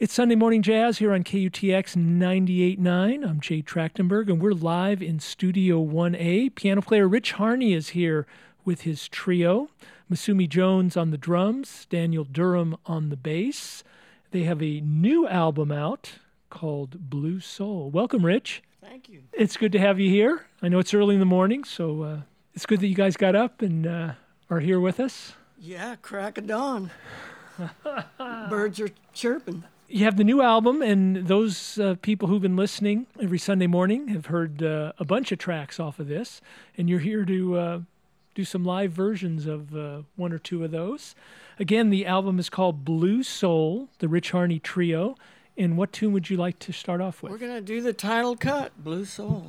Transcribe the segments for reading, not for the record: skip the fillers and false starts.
It's Sunday Morning Jazz here on KUTX 98.9. I'm Jay Trachtenberg, and we're live in Studio 1A. Piano player Rich Harney is here with his trio. Masumi Jones on the drums, Daniel Durham on the bass. They have a new album out called Blue Soul. Welcome, Rich. Thank you. It's good to have you here. I know it's early in the morning, so it's good that you guys got up and are here with us. Yeah, crack of dawn. Birds are chirping. You have the new album, and those people who've been listening every Sunday morning have heard a bunch of tracks off of this, and you're here to do some live versions of one or two of those. Again, the album is called Blue Soul, the Rich Harney Trio. And what tune would you like to start off with? We're going to do the title cut, Blue Soul.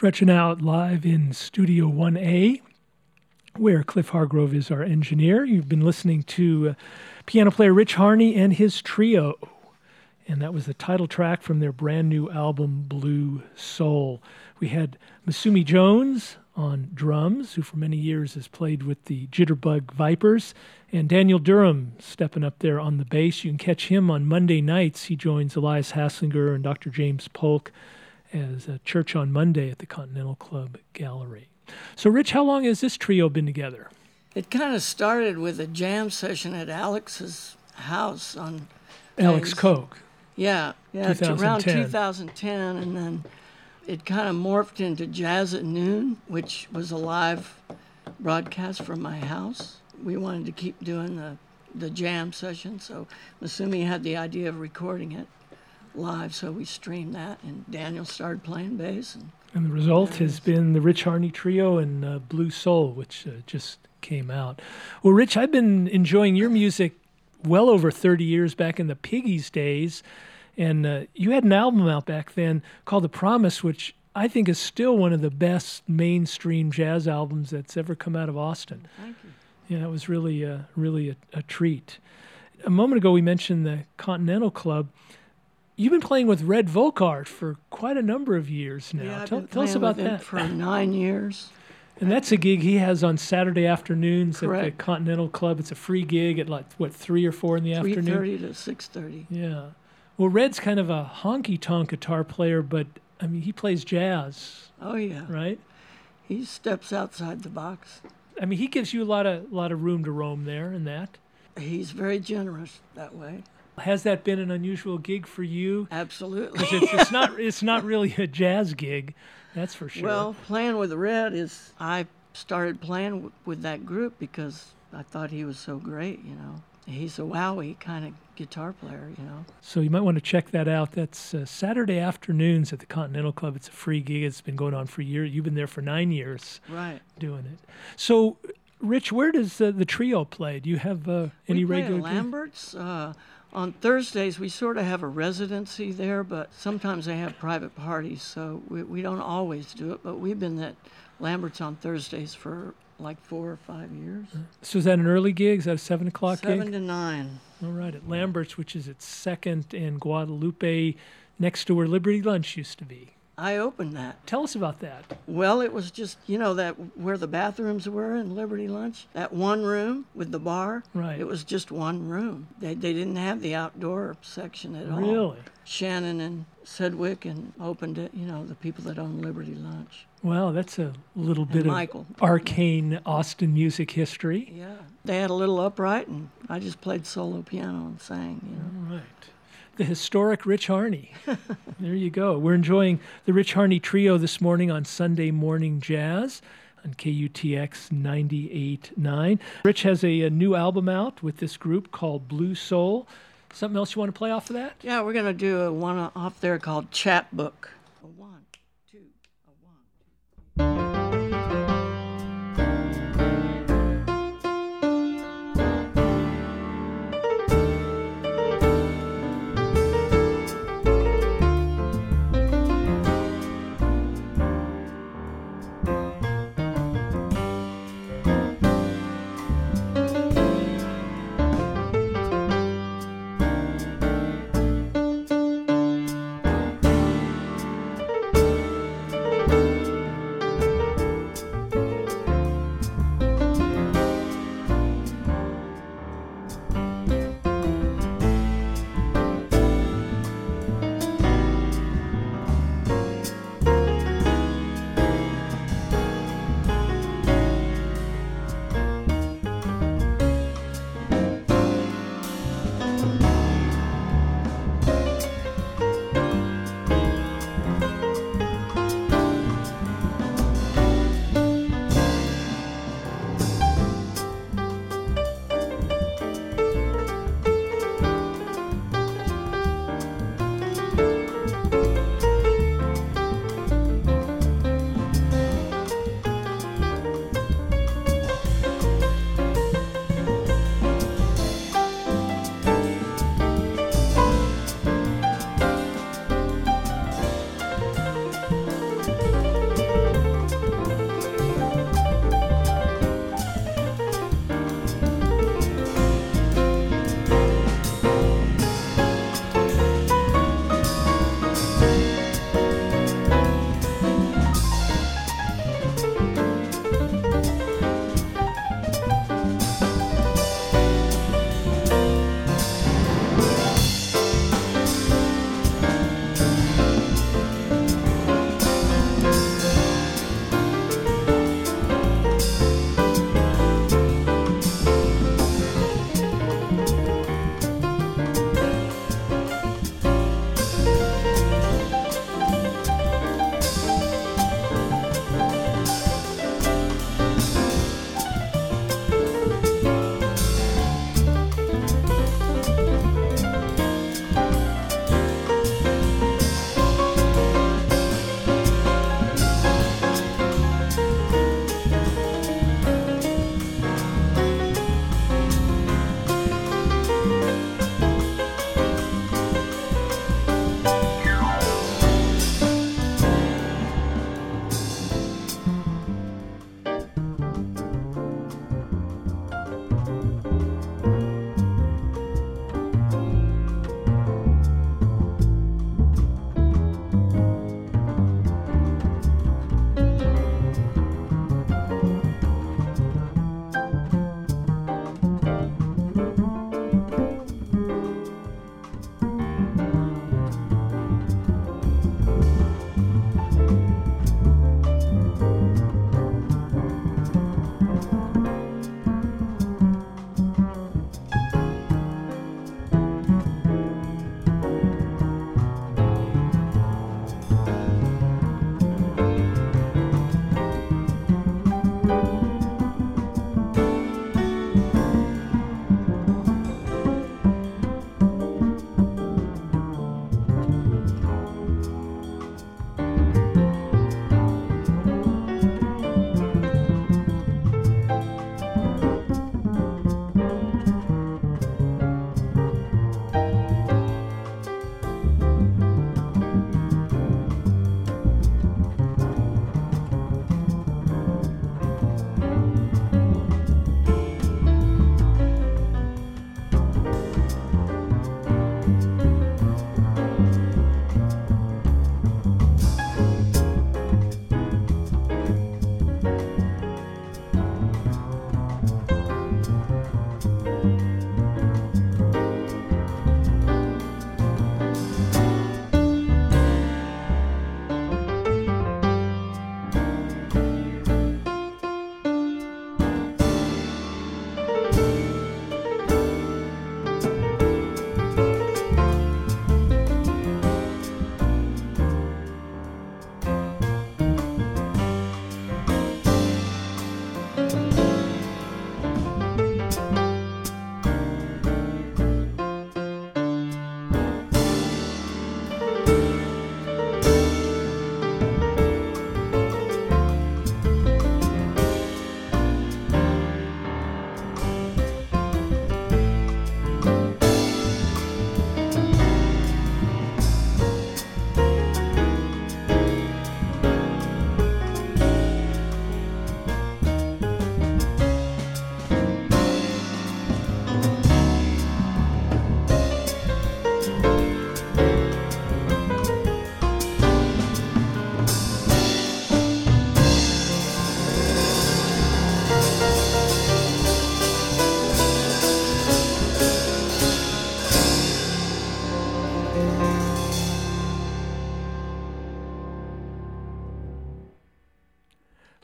Stretching out live in Studio 1A, where Cliff Hargrove is our engineer. You've been listening to piano player Rich Harney and his trio. And that was the title track from their brand new album, Blue Soul. We had Masumi Jones on drums, who for many years has played with the Jitterbug Vipers, and Daniel Durham stepping up there on the bass. You can catch him on Monday nights. He joins Elias Hasslinger and Dr. James Polk as a Church on Monday at the Continental Club Gallery. So, Rich, how long has this trio been together? It kind of started with a jam session at Alex's house on Alex Koch. Yeah, 2010. Around 2010, and then it kind of morphed into Jazz at Noon, which was a live broadcast from my house. We wanted to keep doing the jam session, so Masumi had the idea of recording it live, so we streamed that, and Daniel started playing bass. And the result has been the Rich Harney Trio and Blue Soul, which just came out. Well, Rich, I've been enjoying your music well over 30 years back in the Piggies days. And you had an album out back then called The Promise, which I think is still one of the best mainstream jazz albums that's ever come out of Austin. Thank you. Yeah, it was really a treat. A moment ago, we mentioned the Continental Club. You've been playing with Red Volkart for quite a number of years now. Yeah, Tell us about that. For 9 years. And that's a gig he has on Saturday afternoons Correct. at the Continental Club. It's a free gig at 3 or 4 in the afternoon? 3:30 to 6:30. Yeah. Well, Red's kind of a honky-tonk guitar player, but, I mean, he plays jazz. Oh, yeah. Right? He steps outside the box. I mean, he gives you a lot of room to roam there and that. He's very generous that way. Has that been an unusual gig for you? Absolutely. 'Cause it's not really a jazz gig, that's for sure. Well, playing with Red is, I started playing with that group because I thought he was so great, you know. He's a wowie kind of guitar player, you know. So you might want to check that out. That's Saturday afternoons at the Continental Club. It's a free gig. It's been going on for years. You've been there for 9 years. Right. Doing it. So, Rich, where does the trio play? Do you have any regular We play at Lambert's. On Thursdays, we sort of have a residency there, but sometimes they have private parties, so we don't always do it. But we've been at Lambert's on Thursdays for like 4 or 5 years. So is that an early gig? Is that a 7 o'clock gig? 7 to 9. All right, at Lambert's, which is at 2nd and Guadalupe, next to where Liberty Lunch used to be. I opened that. Tell us about that. Well, it was just, you know, that where the bathrooms were in Liberty Lunch, that one room with the bar. Right. It was just one room. They didn't have the outdoor section at all. Really? Shannon and Sedgwick and opened it, you know, the people that own Liberty Lunch. Well, that's a little bit Michael. of arcane Austin music history. Yeah. They had a little upright, and I just played solo piano and sang, you know. All right. The historic Rich Harney. There you go. We're enjoying the Rich Harney Trio this morning on Sunday Morning Jazz on KUTX 98.9. Rich has a new album out with this group called Blue Soul. Something else you want to play off of that? Yeah, we're going to do a one off there called Chapbook. A 1, 2, a 1.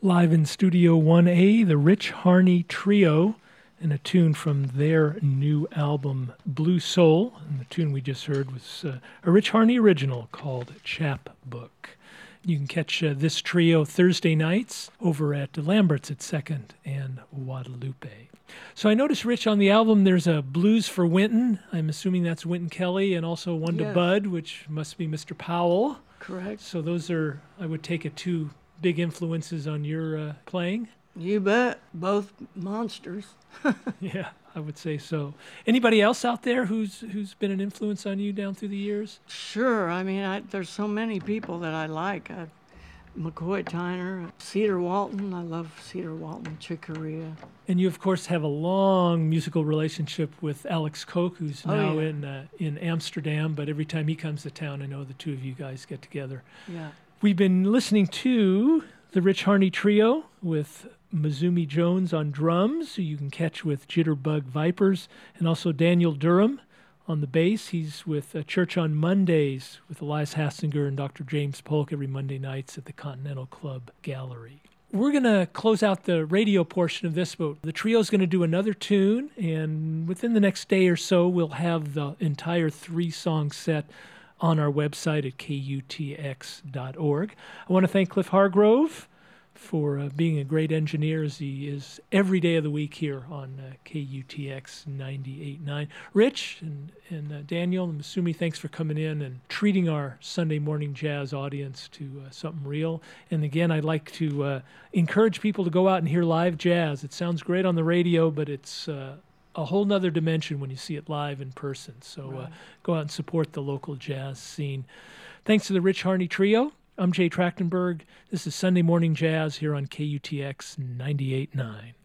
Live in Studio 1A, the Rich Harney Trio, and a tune from their new album, Blue Soul. And the tune we just heard was a Rich Harney original called Chapbook. You can catch this trio Thursday nights over at Lambert's at 2nd and Guadalupe. So I noticed, Rich, on the album there's a Blues for Wynton. I'm assuming that's Wynton Kelly, and also one to Bud, which must be Mr. Powell. Correct. So those are, I would take it, two big influences on your playing. You bet. Both monsters. Yeah, I would say so. Anybody else out there who's been an influence on you down through the years? Sure. I mean, there's so many people that I like. McCoy Tyner, Cedar Walton. I love Cedar Walton, Chick Corea. And you, of course, have a long musical relationship with Alex Koch, who's now in Amsterdam. But every time he comes to town, I know the two of you guys get together. Yeah. We've been listening to the Rich Harney Trio with Mizumi Jones on drums, who you can catch with Jitterbug Vipers, and also Daniel Durham on the bass. He's with Church on Mondays with Elias Hassinger and Dr. James Polk every Monday nights at the Continental Club Gallery. We're going to close out the radio portion of this, but the trio's going to do another tune, and within the next day or so, we'll have the entire 3-song set on our website at kutx.org. I want to thank Cliff Hargrove for being a great engineer, as he is every day of the week here on KUTX 98.9. Rich and Daniel and Masumi, thanks for coming in and treating our Sunday morning jazz audience to something real. And again, I'd like to encourage people to go out and hear live jazz. It sounds great on the radio, but it's a whole nother dimension when you see it live in person. So go out and support the local jazz scene. Thanks to the Rich Harney Trio. I'm Jay Trachtenberg. This is Sunday Morning Jazz here on KUTX 98.9.